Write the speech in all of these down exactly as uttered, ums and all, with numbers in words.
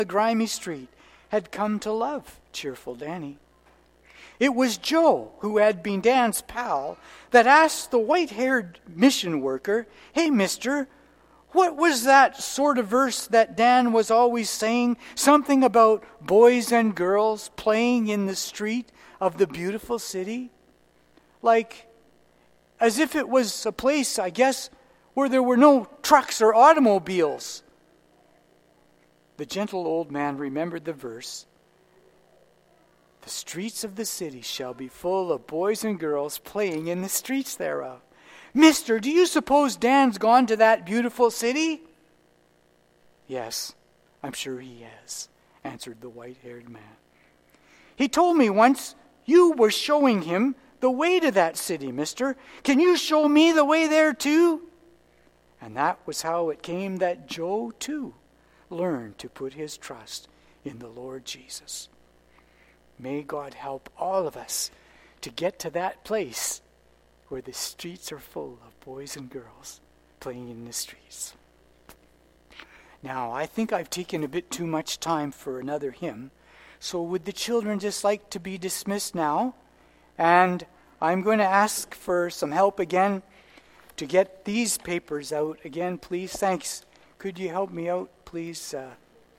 the grimy street had come to love cheerful Danny. It was Joe, who had been Dan's pal, that asked the white-haired mission worker, "Hey, mister, what was that sort of verse that Dan was always saying? Something about boys and girls playing in the street of the beautiful city? Like, as if it was a place, I guess, where there were no trucks or automobiles." The gentle old man remembered the verse. "The streets of the city shall be full of boys and girls playing in the streets thereof." "Mister, do you suppose Dan's gone to that beautiful city?" "Yes, I'm sure he has," answered the white-haired man. "He told me once you were showing him the way to that city, mister. Can you show me the way there too?" And that was how it came that Joe, too, learned to put his trust in the Lord Jesus. May God help all of us to get to that place where the streets are full of boys and girls playing in the streets. Now, I think I've taken a bit too much time for another hymn, so would the children just like to be dismissed now? And I'm going to ask for some help again to get these papers out again, please. Thanks. Could you help me out, please? Uh,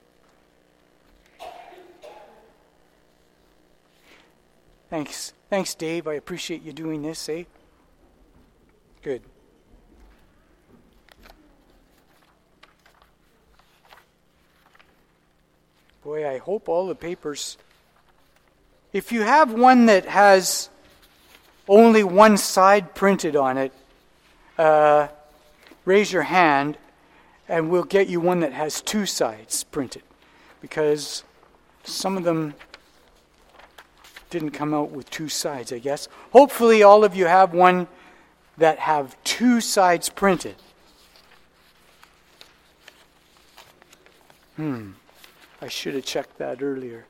Thanks. Thanks, Dave. I appreciate you doing this, eh? Good. Boy, I hope all the papers... If you have one that has only one side printed on it, uh, raise your hand, and we'll get you one that has two sides printed. Because some of them didn't come out with two sides, I guess. Hopefully all of you have one that have two sides printed. Hmm. I should have checked that earlier.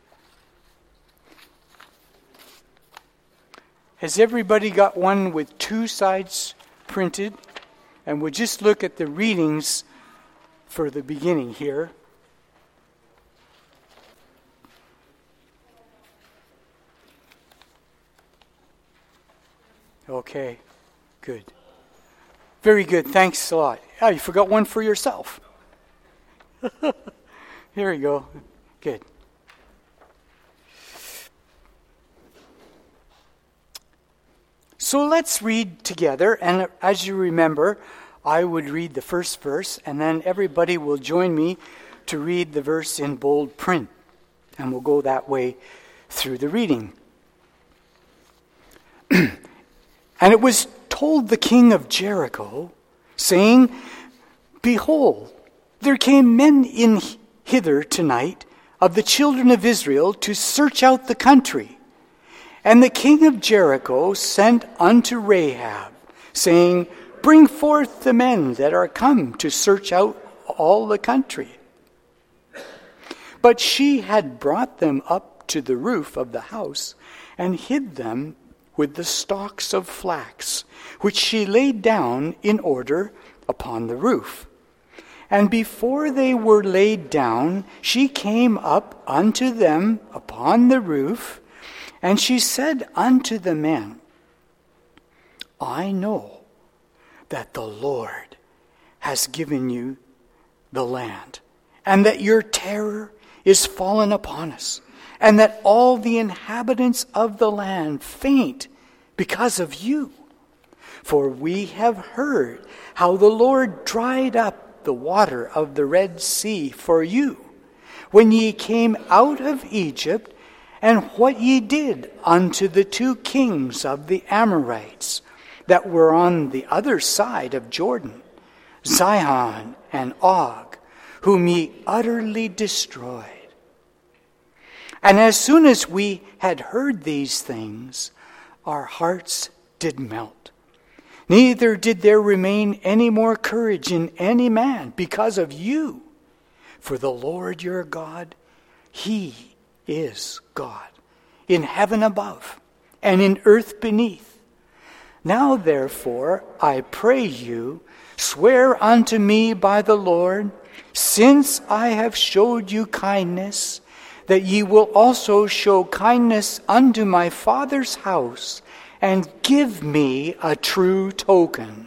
Has everybody got one with two sides printed? And we'll just look at the readings for the beginning here. Okay, good. Very good, thanks a lot. Oh, you forgot one for yourself. Here we go. Good. So let's read together, and as you remember, I would read the first verse, and then everybody will join me to read the verse in bold print, and we'll go that way through the reading. And it was told the king of Jericho, saying, "Behold, there came men in hither tonight of the children of Israel to search out the country. And the king of Jericho sent unto Rahab, saying, Bring forth the men that are come to search out all the country. But she had brought them up to the roof of the house, and hid them with the stalks of flax, which she laid down in order upon the roof. And before they were laid down, she came up unto them upon the roof, and she said unto the men, I know that the Lord has given you the land, and that your terror is fallen upon us, and that all the inhabitants of the land faint because of you. For we have heard how the Lord dried up the water of the Red Sea for you, when ye came out of Egypt, and what ye did unto the two kings of the Amorites that were on the other side of Jordan, Sihon and Og, whom ye utterly destroyed. And as soon as we had heard these things, our hearts did melt. Neither did there remain any more courage in any man because of you. For the Lord your God, He is God, in heaven above and in earth beneath. Now therefore, I pray you, swear unto me by the Lord, since I have showed you kindness, that ye will also show kindness unto my Father's house, and give me a true token.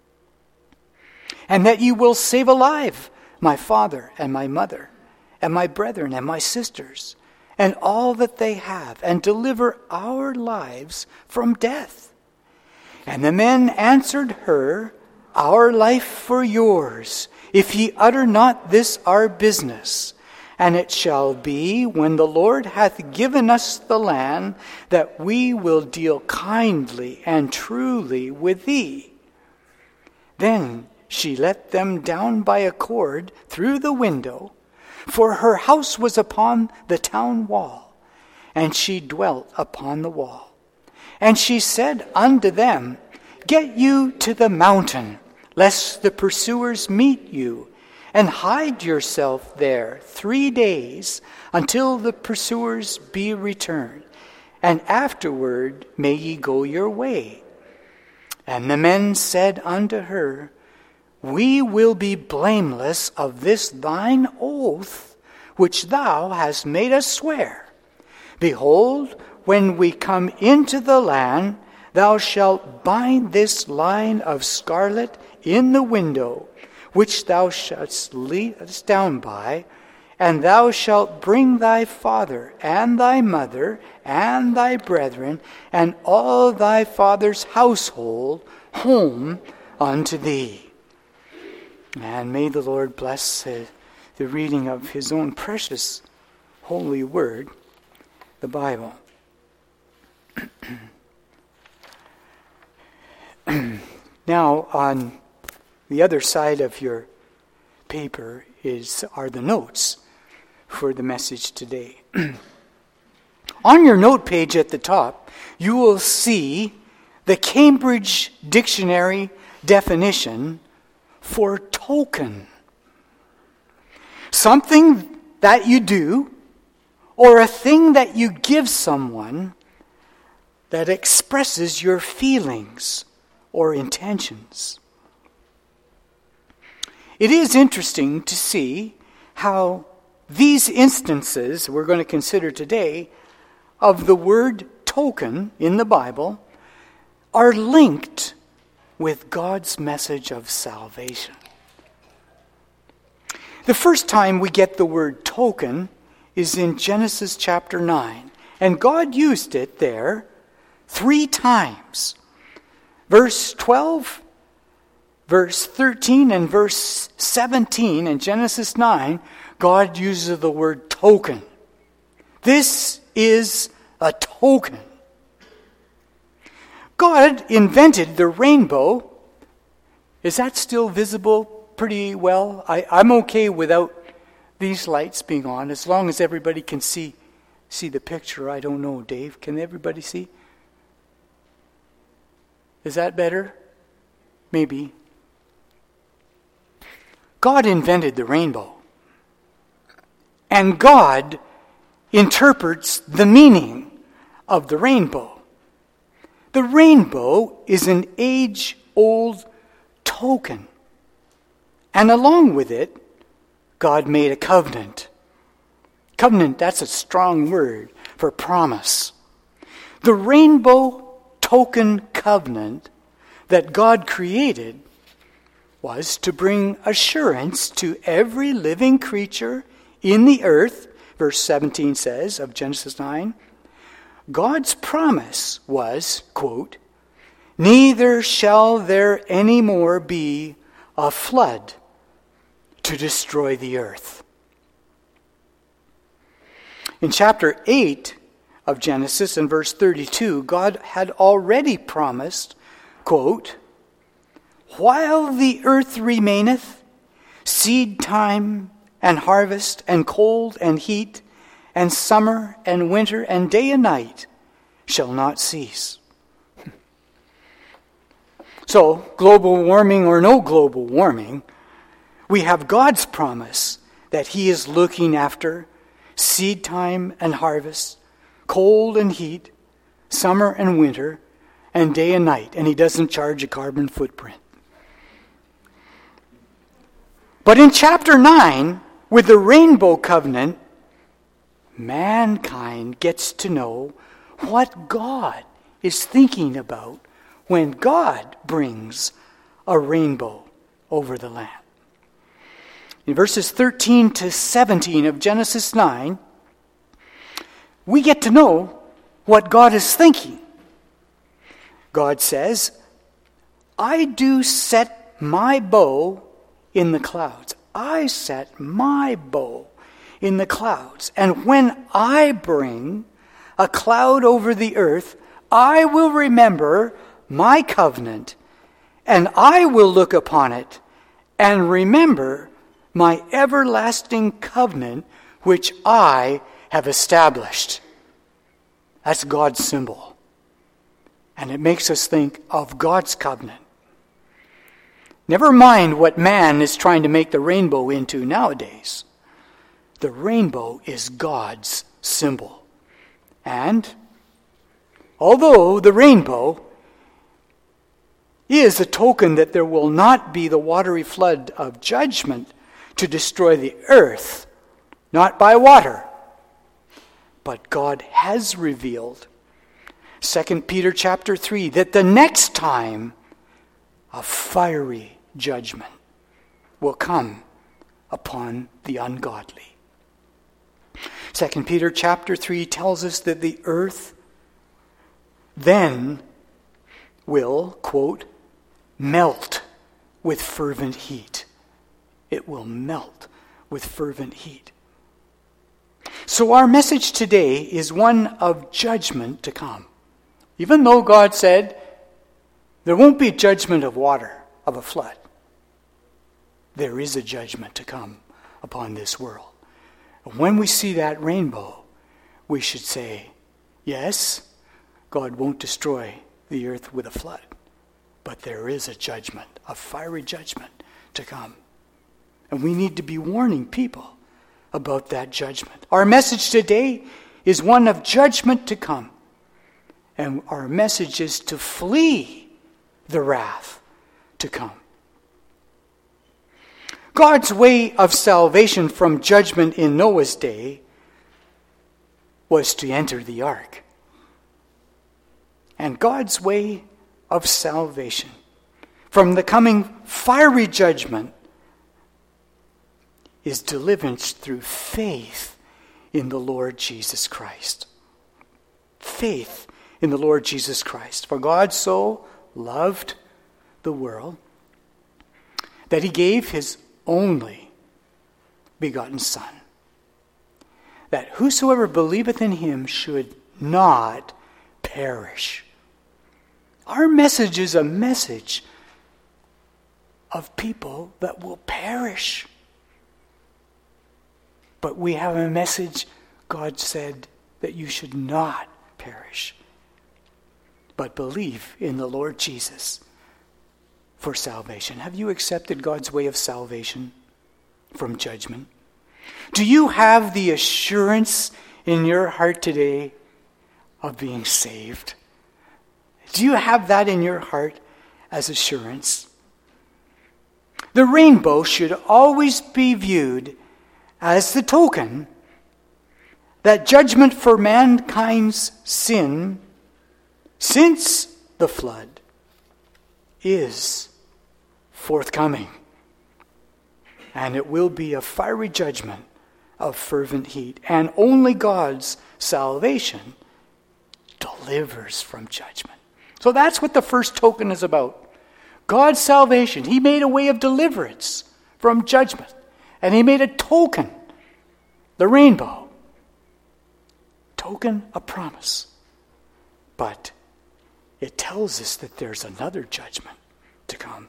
And that ye will save alive my father and my mother, and my brethren and my sisters, and all that they have, and deliver our lives from death. And the men answered her, Our life for yours, if ye utter not this our business. And it shall be, when the Lord hath given us the land, that we will deal kindly and truly with thee. Then she let them down by a cord through the window, for her house was upon the town wall, and she dwelt upon the wall. And she said unto them, Get you to the mountain, lest the pursuers meet you, and hide yourself there three days until the pursuers be returned, and afterward may ye go your way. And the men said unto her, We will be blameless of this thine oath, which thou hast made us swear. Behold, when we come into the land, thou shalt bind this line of scarlet in the window, which thou shalt lead us down by, and thou shalt bring thy father and thy mother and thy brethren and all thy father's household home unto thee. And may the Lord bless uh, the reading of his own precious holy word, the Bible. Now, on the other side of your paper is are the notes for the message today. On your note page at the top, you will see the Cambridge Dictionary definition for token. Something that you do or a thing that you give someone that expresses your feelings or intentions. It is interesting to see how these instances we're going to consider today of the word token in the Bible are linked with God's message of salvation. The first time we get the word token is in Genesis chapter nine, and God used it there three times. Verse twelve, verse thirteen, and verse seventeen in Genesis nine, God uses the word token. This is a token. God invented the rainbow. Is that still visible pretty well? I, I'm okay without these lights being on, as long as everybody can see see the picture. I don't know, Dave. Can everybody see? Is that better? Maybe. God invented the rainbow. And God interprets the meaning of the rainbow. The rainbow is an age-old token. And along with it, God made a covenant. Covenant, that's a strong word for promise. The rainbow token covenant that God created was to bring assurance to every living creature in the earth, verse seventeen says of Genesis nine. God's promise was, quote, Neither shall there any more be a flood to destroy the earth. In chapter eight of Genesis, in verse thirty-two, God had already promised, quote, While the earth remaineth, seed time and harvest and cold and heat and summer and winter and day and night shall not cease. So, global warming or no global warming, we have God's promise that He is looking after seed time and harvest, cold and heat, summer and winter, and day and night, and He doesn't charge a carbon footprint. But in chapter nine, with the rainbow covenant, mankind gets to know what God is thinking about when God brings a rainbow over the land. In verses thirteen to seventeen of Genesis nine, we get to know what God is thinking. God says, I do set my bow in the clouds. I set my bow in the clouds. And when I bring a cloud over the earth, I will remember my covenant, and I will look upon it and remember my everlasting covenant which I have established. That's God's symbol. And it makes us think of God's covenant. Never mind what man is trying to make the rainbow into nowadays. The rainbow is God's symbol. And although the rainbow is a token that there will not be the watery flood of judgment to destroy the earth, not by water, but God has revealed, Second Peter chapter three, that the next time a fiery judgment will come upon the ungodly. Second Peter chapter three tells us that the earth then will, quote, melt with fervent heat. It will melt with fervent heat. So our message today is one of judgment to come. Even though God said there won't be judgment of water, of a flood, there is a judgment to come upon this world. And when we see that rainbow, we should say, yes, God won't destroy the earth with a flood, but there is a judgment, a fiery judgment to come. And we need to be warning people about that judgment. Our message today is one of judgment to come. And our message is to flee the wrath to come. God's way of salvation from judgment in Noah's day was to enter the ark. And God's way of salvation from the coming fiery judgment is deliverance through faith in the Lord Jesus Christ. Faith in the Lord Jesus Christ. For God so loved the world that he gave his only begotten Son, that whosoever believeth in him should not perish. Our message is a message of people that will perish. But we have a message, God said, that you should not perish, but believe in the Lord Jesus for salvation. Have you accepted God's way of salvation from judgment? Do you have the assurance in your heart today of being saved? Do you have that in your heart as assurance? The rainbow should always be viewed as the token that judgment for mankind's sin since the flood is forthcoming. And it will be a fiery judgment of fervent heat. And only God's salvation delivers from judgment. So that's what the first token is about. God's salvation. He made a way of deliverance from judgment. And he made a token, the rainbow. Token, a promise. But it tells us that there's another judgment to come.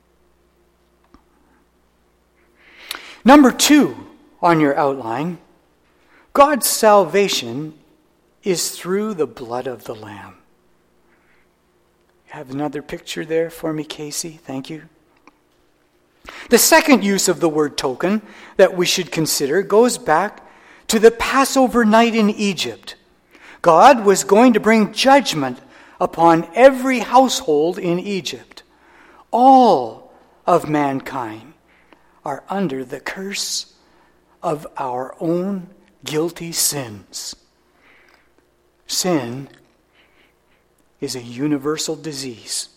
Number two on your outline, God's salvation is through the blood of the Lamb. You have another picture there for me, Casey? Thank you. The second use of the word token that we should consider goes back to the Passover night in Egypt. God was going to bring judgment upon every household in Egypt. All of mankind are under the curse of our own guilty sins. Sin is a universal disease.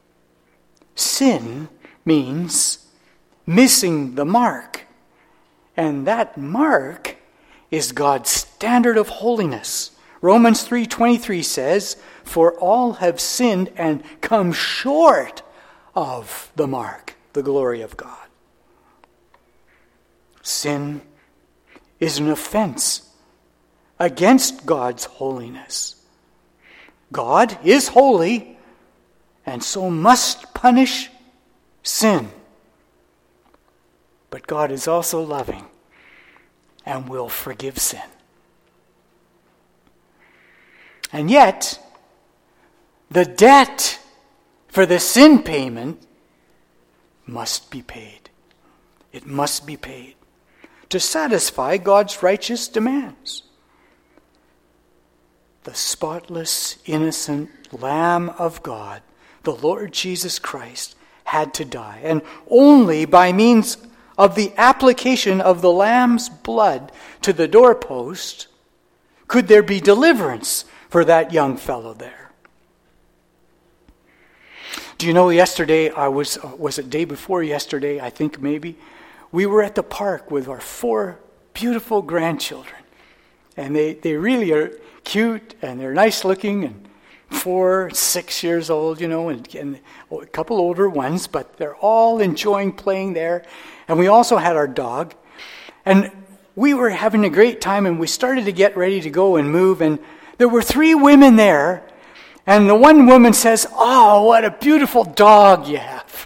Sin means missing the mark. And that mark is God's standard of holiness. Romans three twenty-three says, "For all have sinned and come short of the mark, the glory of God." Sin is an offense against God's holiness. God is holy and so must punish sin. But God is also loving and will forgive sin. And yet, the debt for the sin payment must be paid. It must be paid to satisfy God's righteous demands. The spotless, innocent Lamb of God, the Lord Jesus Christ, had to die. And only by means of the application of the Lamb's blood to the doorpost could there be deliverance for that young fellow there. Do you know, yesterday, I was, was it day before yesterday, I think maybe, we were at the park with our four beautiful grandchildren. And they, they really are cute and they're nice looking and four, six years old, you know, and, and a couple older ones, but they're all enjoying playing there. And we also had our dog. And we were having a great time, and we started to get ready to go and move, and there were three women there, and the one woman says, "Oh, what a beautiful dog you have."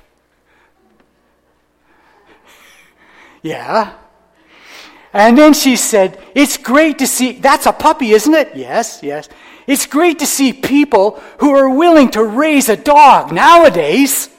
Yeah. And then she said, "It's great to see," that's a puppy, isn't it? Yes, yes. "It's great to see people who are willing to raise a dog nowadays."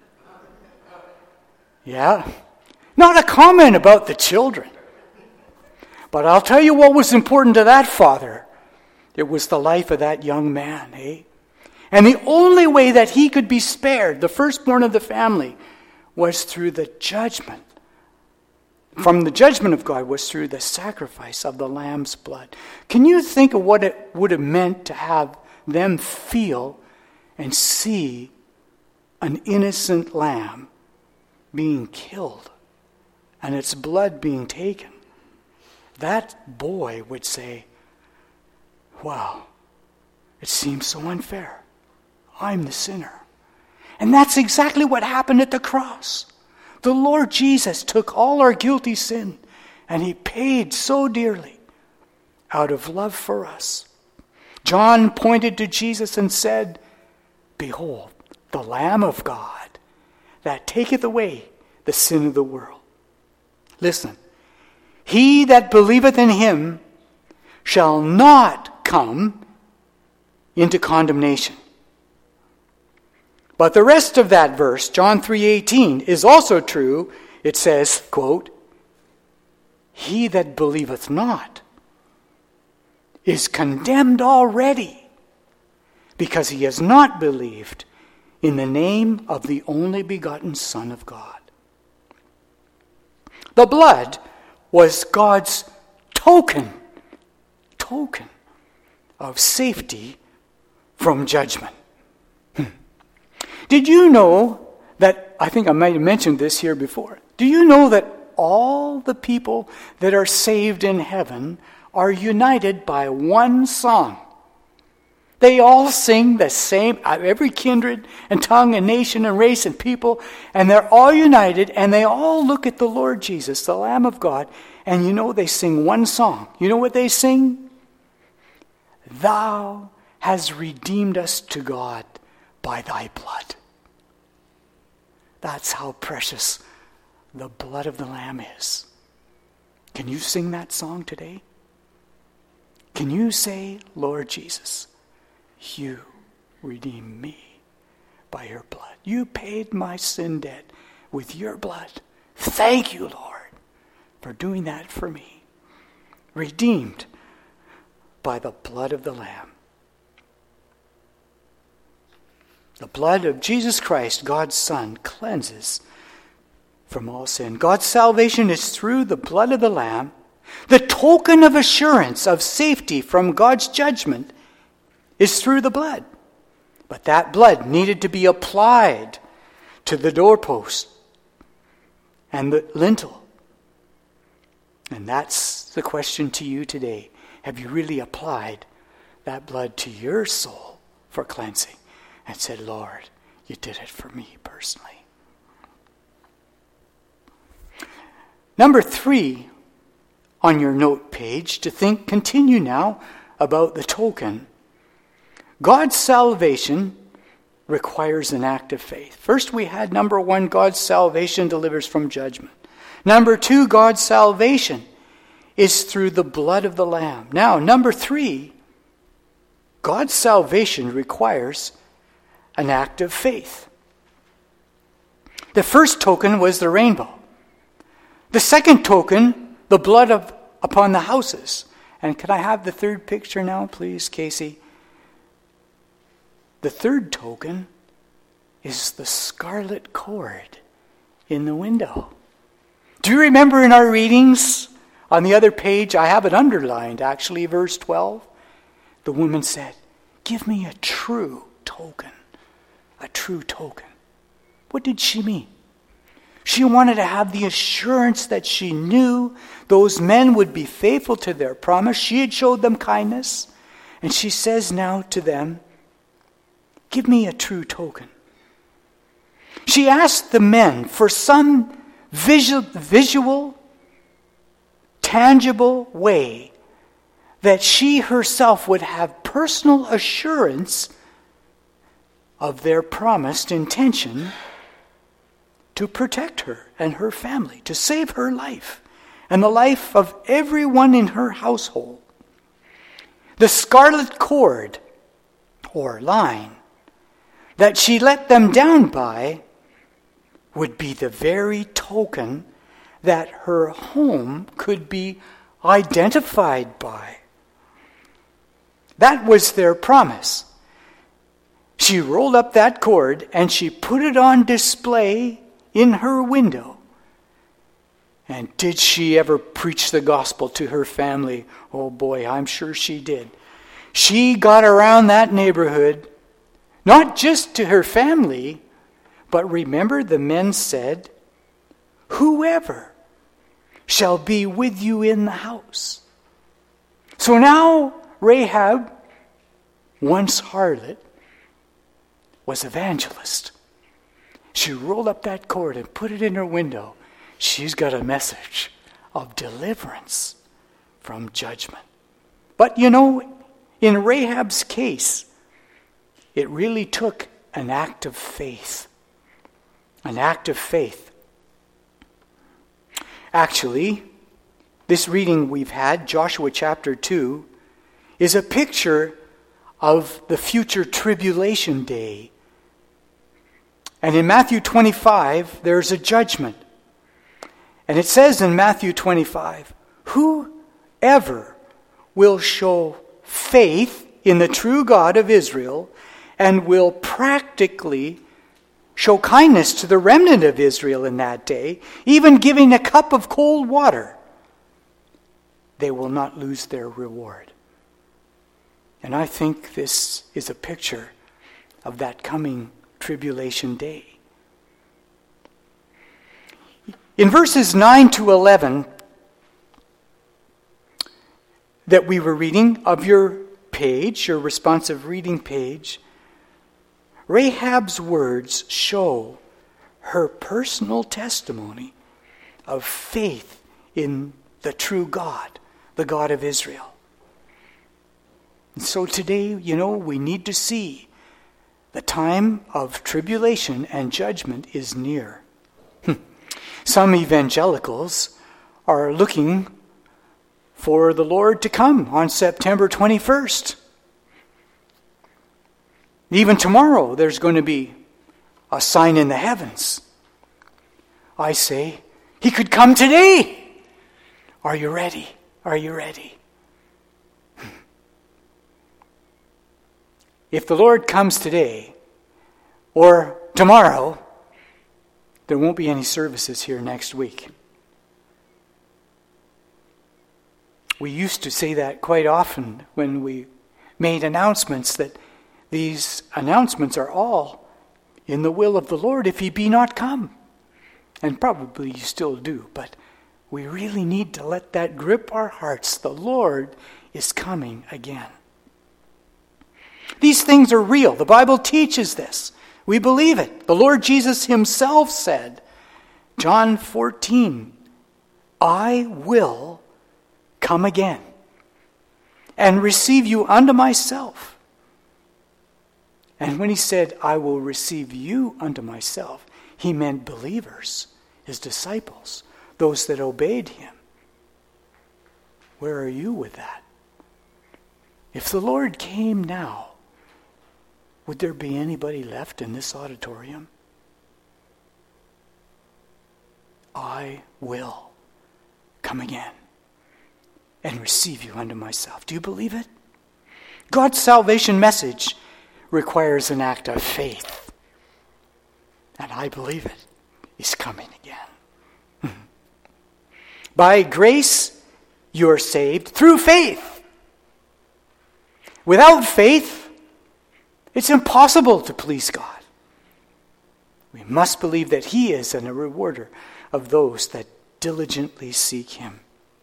Yeah. Not a comment about the children. But I'll tell you what was important to that father. It was the life of that young man, eh? And the only way that he could be spared, the firstborn of the family, was through the judgment. From the judgment of God was through the sacrifice of the Lamb's blood. Can you think of what it would have meant to have them feel and see an innocent lamb being killed and its blood being taken? That boy would say, "Wow, it seems so unfair. I'm the sinner." And that's exactly what happened at the cross. The Lord Jesus took all our guilty sin, and he paid so dearly out of love for us. John pointed to Jesus and said, "Behold, the Lamb of God, that taketh away the sin of the world." Listen, "He that believeth in him shall not come into condemnation." But the rest of that verse, John three eighteen, is also true. It says, quote, "He that believeth not is condemned already, because he has not believed in the name of the only begotten Son of God." The blood was God's token, token of safety from judgment. Did you know that, I think I might have mentioned this here before, do you know that all the people that are saved in heaven are united by one song? They all sing the same, every kindred and tongue and nation and race and people, and they're all united, and they all look at the Lord Jesus, the Lamb of God, and you know they sing one song. You know what they sing? "Thou hast redeemed us to God by thy blood." That's how precious the blood of the Lamb is. Can you sing that song today? Can you say, "Lord Jesus, you redeemed me by your blood. You paid my sin debt with your blood. Thank you, Lord, for doing that for me." Redeemed by the blood of the Lamb. The blood of Jesus Christ, God's Son, cleanses from all sin. God's salvation is through the blood of the Lamb. The token of assurance of safety from God's judgment is through the blood. But that blood needed to be applied to the doorpost and the lintel. And that's the question to you today. Have you really applied that blood to your soul for cleansing and said, Lord, you did it for me personally? Number three on your note page, to think, continue now about the token. God's salvation requires an act of faith. First we had number one, God's salvation delivers from judgment. Number two, God's salvation is through the blood of the Lamb. Now, number three, God's salvation requires an act of faith. The first token was the rainbow. The second token, the blood of upon the houses. And can I have the third picture now, please, Casey? The third token is the scarlet cord in the window. Do you remember in our readings on the other page, I have it underlined actually, verse twelve. The woman said, give me a true token. A true token. What did she mean? She wanted to have the assurance that she knew those men would be faithful to their promise. She had showed them kindness. And she says now to them, give me a true token. She asked the men for some visual, visual, tangible way that she herself would have personal assurance of their promised intention to protect her and her family, to save her life and the life of everyone in her household. The scarlet cord or line that she let them down by would be the very token that her home could be identified by. That was their promise. She rolled up that cord and she put it on display in her window. And did she ever preach the gospel to her family? Oh boy, I'm sure she did. She got around that neighborhood, not just to her family, but remember the men said, whoever shall be with you in the house. So now Rahab, once harlot, was evangelist. She rolled up that cord and put it in her window. She's got a message of deliverance from judgment. But you know, in Rahab's case, it really took an act of faith. An act of faith. Actually, this reading we've had, Joshua chapter two, is a picture of the future tribulation day. And in Matthew twenty-five, there's a judgment. And it says in Matthew twenty-five, whoever will show faith in the true God of Israel and will practically show kindness to the remnant of Israel in that day, even giving a cup of cold water, they will not lose their reward. And I think this is a picture of that coming tribulation day. In verses nine to eleven that we were reading of your page, your responsive reading page, Rahab's words show her personal testimony of faith in the true God, the God of Israel. And so today, you know, we need to see the time of tribulation and judgment is near. Some evangelicals are looking for the Lord to come on September twenty-first. Even tomorrow, there's going to be a sign in the heavens. I say, he could come today. Are you ready? Are you ready? If the Lord comes today or tomorrow, there won't be any services here next week. We used to say that quite often when we made announcements, that these announcements are all in the will of the Lord if he be not come. And probably you still do, but we really need to let that grip our hearts. The Lord is coming again. These things are real. The Bible teaches this. We believe it. The Lord Jesus himself said, John fourteen, I will come again and receive you unto myself. And when he said, I will receive you unto myself, he meant believers, his disciples, those that obeyed him. Where are you with that? If the Lord came now, would there be anybody left in this auditorium? I will come again and receive you unto myself. Do you believe it? God's salvation message requires an act of faith. And I believe it. He's coming again. By grace, you are saved through faith. Without faith, it's impossible to please God. We must believe that he is a rewarder of those that diligently seek him.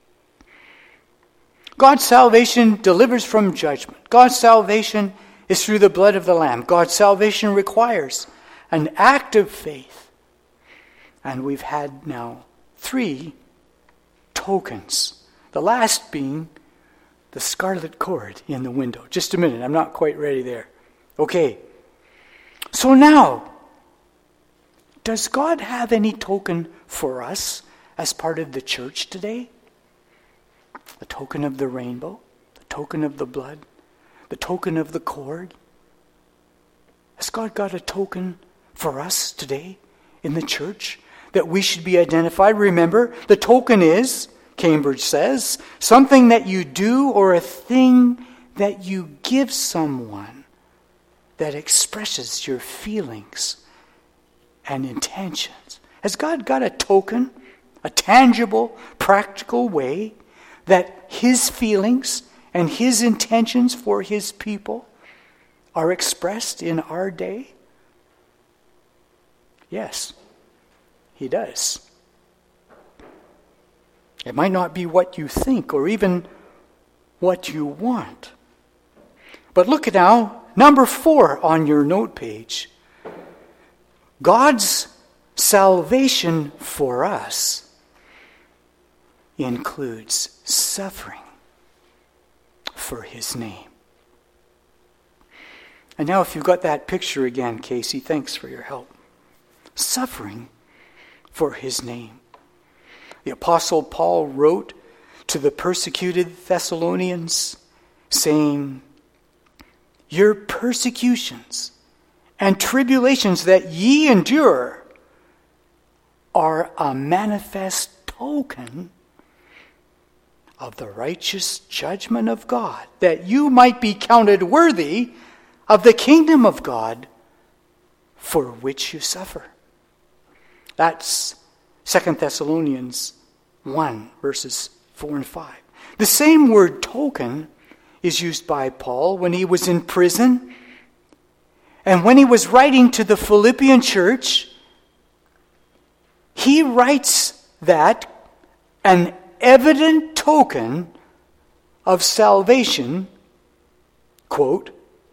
God's salvation delivers from judgment. God's salvation is through the blood of the Lamb. God's salvation requires an act of faith. And we've had now three tokens. The last being the scarlet cord in the window. Just a minute, I'm not quite ready there. Okay. So now, does God have any token for us as part of the church today? The token of the rainbow, the token of the blood, the token of the cord. Has God got a token for us today in the church that we should be identified? Remember, the token is, Cambridge says, something that you do or a thing that you give someone that expresses your feelings and intentions. Has God got a token, a tangible, practical way that his feelings and his intentions for his people are expressed in our day? Yes, he does. It might not be what you think or even what you want. But look at now, number four on your note page. God's salvation for us includes suffering for his name. And now if you've got that picture again, Casey, thanks for your help. Suffering for his name. The Apostle Paul wrote to the persecuted Thessalonians saying, your persecutions and tribulations that ye endure are a manifest token of the righteous judgment of God, that you might be counted worthy of the kingdom of God for which you suffer. That's Second Thessalonians one, verses four and five. The same word token is used by Paul when he was in prison and when he was writing to the Philippian church. He writes that an evident token of salvation, quote,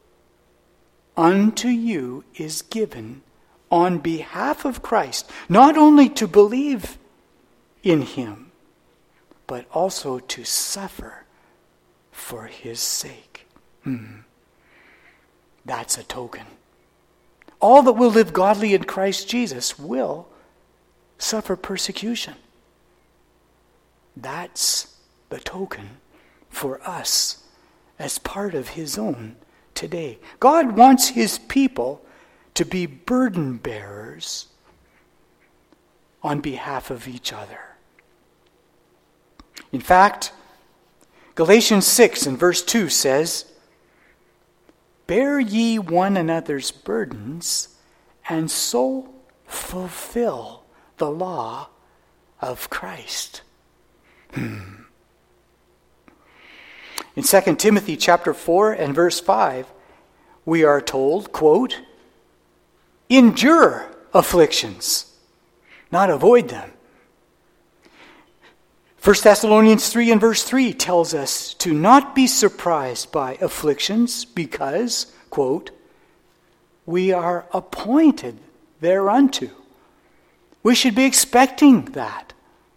unto you is given on behalf of Christ, not only to believe in him, but also to suffer for his sake. Hmm. That's a token. All that will live godly in Christ Jesus will suffer persecution. That's the token for us as part of his own today. God wants his people to be burden bearers on behalf of each other. In fact, Galatians six and verse two says, bear ye one another's burdens, and so fulfill the law of Christ. Hmm. In Second Timothy chapter four and verse five, we are told, quote, endure afflictions, not avoid them. First Thessalonians three and verse three tells us to not be surprised by afflictions because, quote, we are appointed thereunto. We should be expecting that.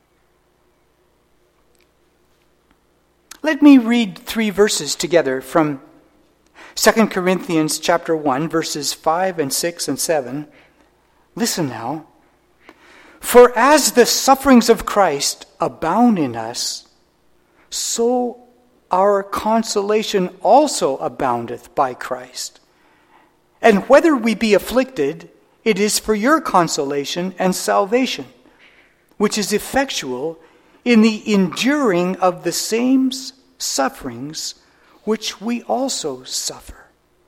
Let me read three verses together from Second Corinthians chapter one, verses five and six and seven. Listen now. For as the sufferings of Christ abound in us, so our consolation also aboundeth by Christ. And whether we be afflicted, it is for your consolation and salvation, which is effectual in the enduring of the same sufferings which we also suffer.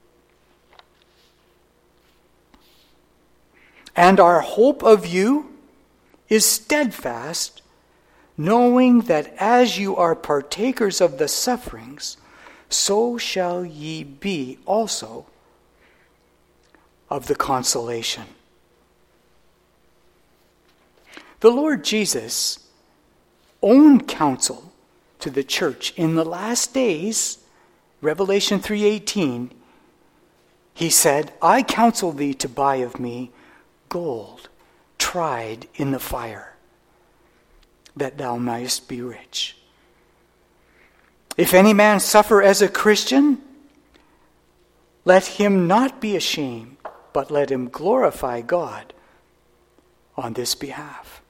And our hope of you is steadfast, knowing that as you are partakers of the sufferings, so shall ye be also of the consolation. The Lord Jesus own counsel to the church in the last days, Revelation three eighteen, he said, I counsel thee to buy of me gold tried in the fire, that thou mightest be rich. If any man suffer as a Christian, let him not be ashamed, but let him glorify God on this behalf.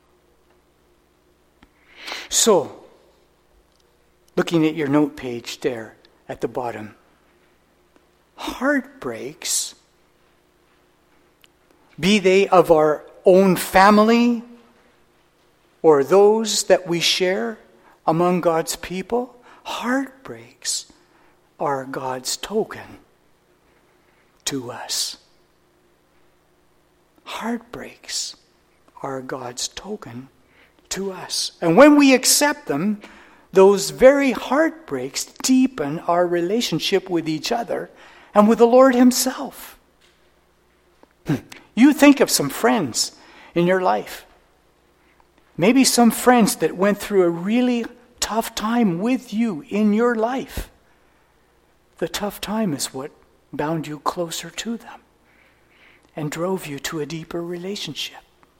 So, looking at your note page there at the bottom, heartbreaks, be they of our own family or those that we share among God's people, heartbreaks are God's token to us. Heartbreaks are God's token to us. And when we accept them, those very heartbreaks deepen our relationship with each other and with the Lord himself. You think of some friends in your life. Maybe some friends that went through a really tough time with you in your life. The tough time is what bound you closer to them and drove you to a deeper relationship.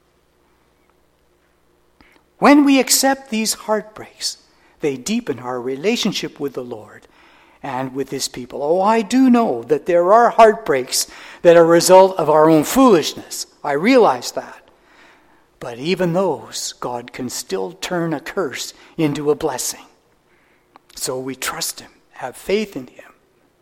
When we accept these heartbreaks, they deepen our relationship with the Lord and with his people. Oh, I do know that there are heartbreaks that are a result of our own foolishness. I realize that. But even those, God can still turn a curse into a blessing. So we trust him, have faith in him.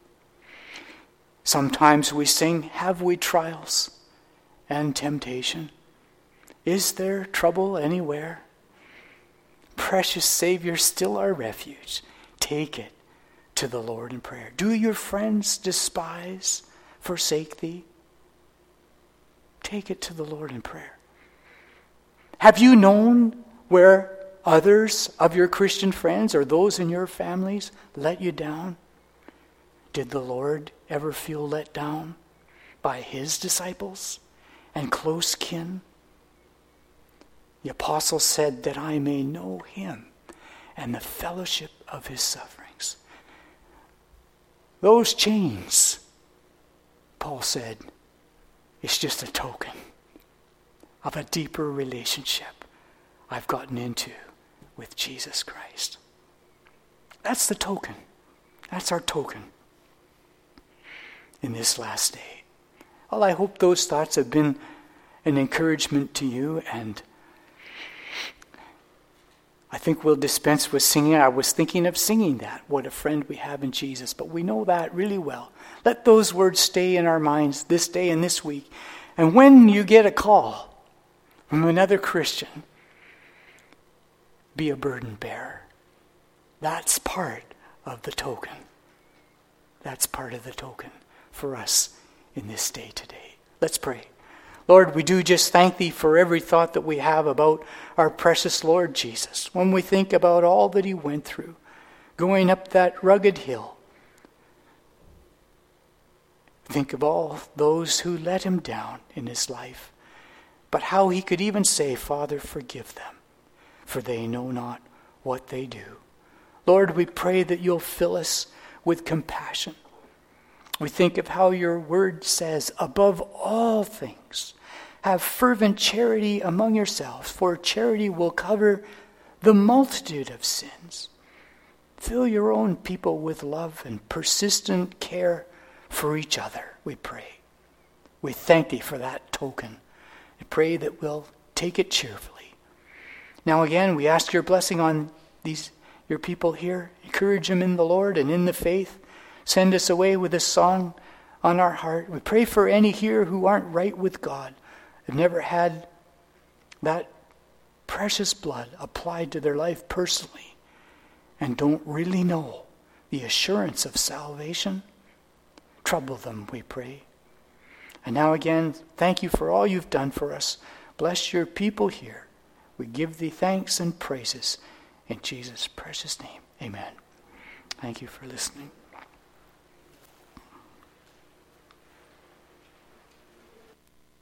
Sometimes we sing, have we trials and temptation? Is there trouble anywhere? Precious Savior, still our refuge. Take it to the Lord in prayer. Do your friends despise, forsake thee? Take it to the Lord in prayer. Have you known where others of your Christian friends or those in your families let you down? Did the Lord ever feel let down by his disciples and close kin? The apostle said that I may know him and the fellowship of his sufferings. Those chains, Paul said, is just a token of a deeper relationship I've gotten into with Jesus Christ. That's the token. That's our token in this last day. Well, I hope those thoughts have been an encouragement to you, and I think we'll dispense with singing. I was thinking of singing that, what a friend we have in Jesus, but we know that really well. Let those words stay in our minds this day and this week. And when you get a call from another Christian, be a burden bearer. That's part of the token. That's part of the token for us in this day today. Let's pray. Lord, we do just thank thee for every thought that we have about our precious Lord Jesus. When we think about all that he went through, going up that rugged hill, think of all those who let him down in his life, but how he could even say, Father, forgive them, for they know not what they do. Lord, we pray that you'll fill us with compassion. We think of how your word says, above all things, have fervent charity among yourselves, for charity will cover the multitude of sins. Fill your own people with love and persistent care for each other, we pray. We thank thee for that token. I pray that we'll take it cheerfully. Now again, we ask your blessing on these your people here. Encourage them in the Lord and in the faith. Send us away with a song on our heart. We pray for any here who aren't right with God, have never had that precious blood applied to their life personally, and don't really know the assurance of salvation. Trouble them, we pray. And now again, thank you for all you've done for us. Bless your people here. We give thee thanks and praises in Jesus' precious name. Amen. Thank you for listening.